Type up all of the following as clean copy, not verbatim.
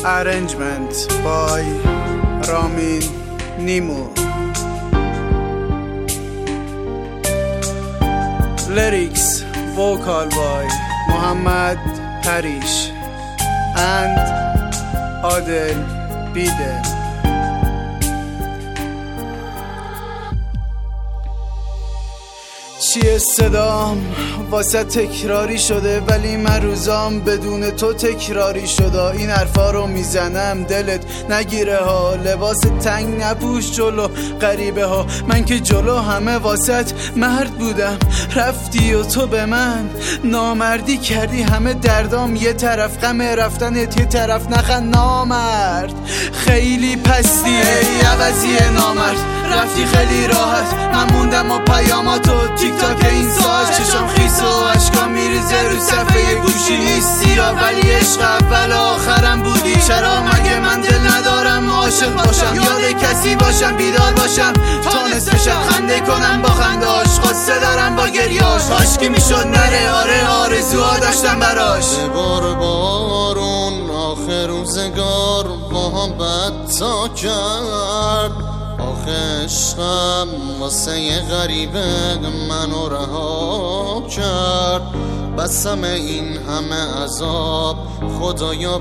Arrangement by رامین نیمو. Lyrics vocal by محمد پریش and عادل بیده. چیه صدام واسه تکراری شده، ولی من روزام بدون تو تکراری شده. این حرفا رو میزنم دلت نگیره ها، لباس تنگ نپوش جلو غریبه ها. من که جلو همه واسط مرد بودم، رفتی و تو به من نامردی کردی. همه دردام یه طرف، غم رفتنت یه طرف. نخند نامرد خیلی پستی ای عوضی نامرد، رفتی خیلی راحت. من موندم و پیاماتو تیک تاک این ساعت. چشم خیس و اشکا میریزه رو صفحه گوشی. نیستی یا ولی عشق اول آخرم بودی. چرا مگه من دل ندارم عاشق باشم، یاد کسی باشم بیدار باشم تا نصف شب، خنده کنم با خندهاش، قصه دارم با گریاش. عاشقی میشد نره، آره آرزوها داشتم براش. بار بارون آخر روزگار با هم بد تا کرد. آخه عشقم واسه یه غریبه منو رها کرد. بسم این همه عذاب خدایا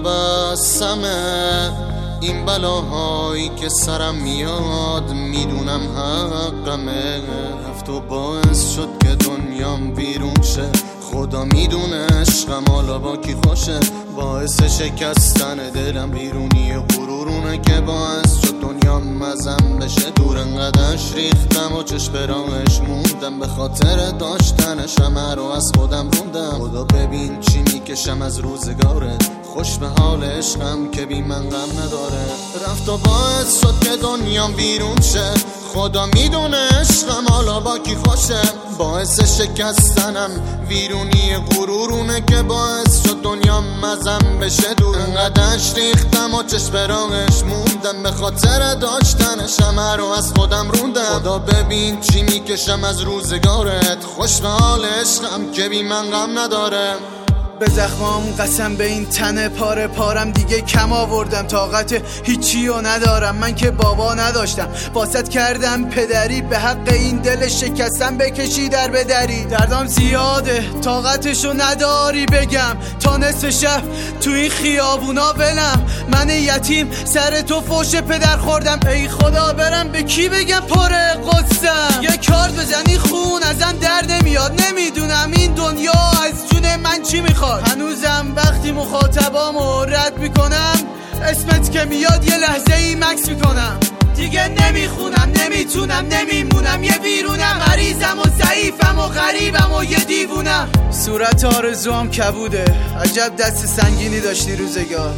بسمه. این بلاهایی که سرم میاد میدونم حقمه. هفتو باعث شد که دنیام بیرون شه، خدا میدونه عشقم حالا با کی خوشه. باعث شکستن دلم بیرونی غرورونه که باعث شد دنیام مزم بشه. دور انقدرش ریختم و چشم راهش موندم، به خاطر داشتنش همه رو از خودم روندم. خدا ببین چی میکشم از روزگارت، خوش به حال عشقم که بی من غم نداره. رفت و باعث شد که دنیام بیرون شه، خدا میدونه عشقم حالا با کی خوشه. باعث شکستنم ویرونی غرورونه که باعث شد دنیام مزم بشه. دور انقدرش ریختم و چشم راهش موندم، به خاطر داشتنش همه رو از خودم روندم. خدا ببین چی میکشم از روزگارت، خوش به حال عشقم که بی من غم نداره. به زخمام قسم به این تن پاره پارم، دیگه کم آوردم طاقت هیچی رو ندارم. من که بابا نداشتم واسط کردم پدری، به حق این دل شکستم بکشی در بدری. دردام زیاده طاقتشو نداری بگم، تا نصف شب تو این خیابونا بلم. من یتیم سر تو فوش پدر خوردم، ای خدا برم به کی بگم پاره قصم. یه کارت بزنی خون ازم در نمیاد، نمیدونم این دنیا از جون من چی میخواد. هنوزم وقتی مخاطبامو رد میکنم، اسمت که میاد یه لحظه ای مکس میکنم. دیگه نمیخونم، نمیتونم، نمیمونم، یه ویرونم. مریضم و ضعیفم و غریبم و یه دیوونم. صورت آرزوام کبوده، عجب دست سنگینی داشتی روزگار.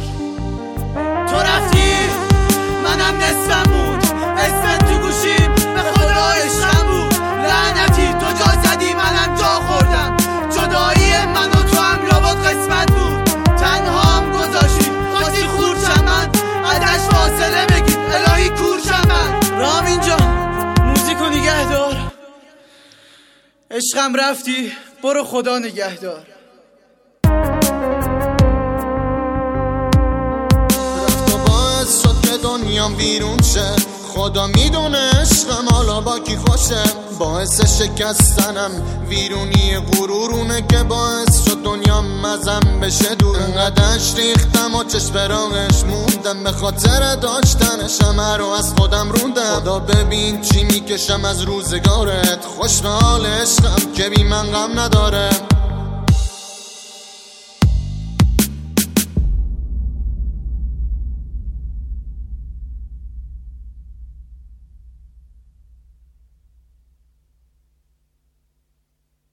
تو رفتی منم نصفم بود، اسمت تو گوشیم به خدا عشقم بود. لعنتی تو جا زدی منم جا خوردم، جدایی من و تو هم لابد قسمت بود. تنها هم گذاشتی خواستی خورشم من، ازش فاصله بگید الهی کورشم من. رامین جان موزیکو نگه دار، عشقم رفتی برو خدا نگه دار. رفت و باعث شد که دنیام بیرون شه، خدا میدونه عشقم حالا با کی خوشه. باعث شکستنم ویرونی غرورونه که باعث شد دنیام مزم بشه. دور انقدرش ریختم و چشم راهش موندم، به خاطر داشتنش همه رو از خودم روندم. خدا ببین چی میکشم از روزگارت، خوش به حال عشقم که بی من غم نداره.